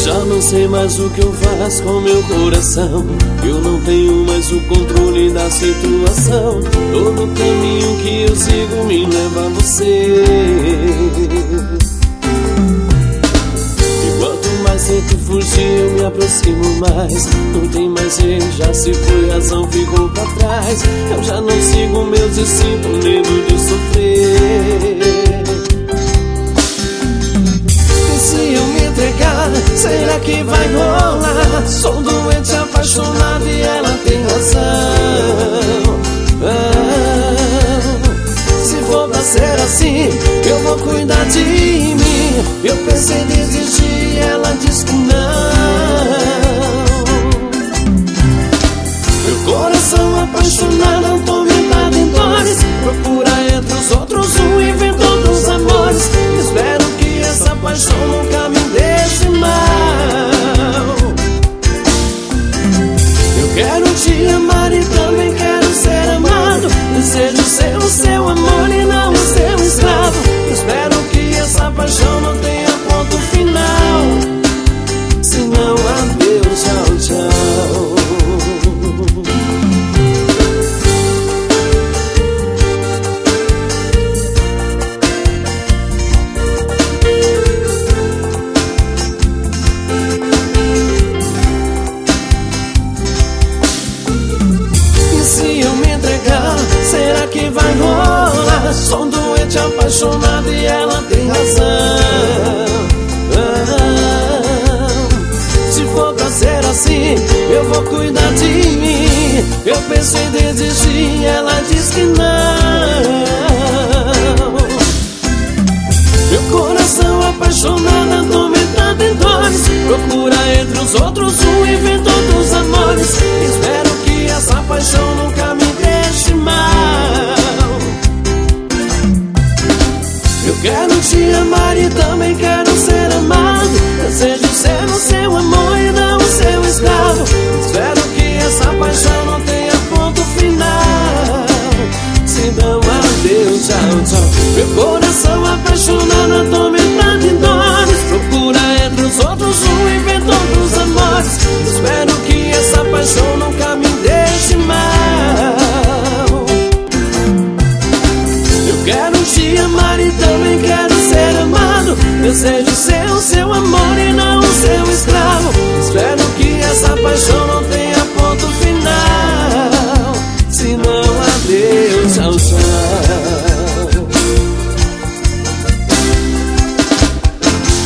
Já não sei mais o que eu faço com meu coração. Eu não tenho mais o controle da situação. Todo caminho que eu sigo me leva a você. E quanto mais tento fugir, eu me aproximo mais. Não tem mais jeito, já se foi, razão ficou pra trás. Eu já não sigo meus e sinto medo de sofrer. Se eu me entregar, será que vai rolar? Sou doente, apaixonado e ela tem razão. Se for pra ser assim, eu vou cuidar de mim. Eu pensei em desistir e ela diz que não. Meu coração apaixonado, atormentado em dores, procura entre os outros um inventor dos amores. Espero que essa paixão nunca me deixe mal. Eu quero te amar e também quero ser amado. Desejo ser o seu amor e não o seu escravo. Espero que essa paixão não tenha ponto final. Senão adeus, tchau, tchau. Será que vai rolar? Sou doente, apaixonado e ela tem razão. Se for pra ser assim, eu vou cuidar de mim. Eu penso em desistir e ela diz que não. Meu coração apaixonado, atormentado em dores, procura entre os outros um inventor dos amores. Espero que essa paixão nunca me deixe mal. Eu quero te amar e também quero ser amado. Desejo ser o seu amor e não o seu escravo. Espero que essa paixão não tenha ponto final. Se não adeus, tchau, tchau. Meu coração apaixonado, atormentado em dores, procura entre os outros um inventor dos amores. Espero que essa paixão nunca me deixe mal. Eu quero te amar e também quero ser amado. Desejo ser o seu amor e não o seu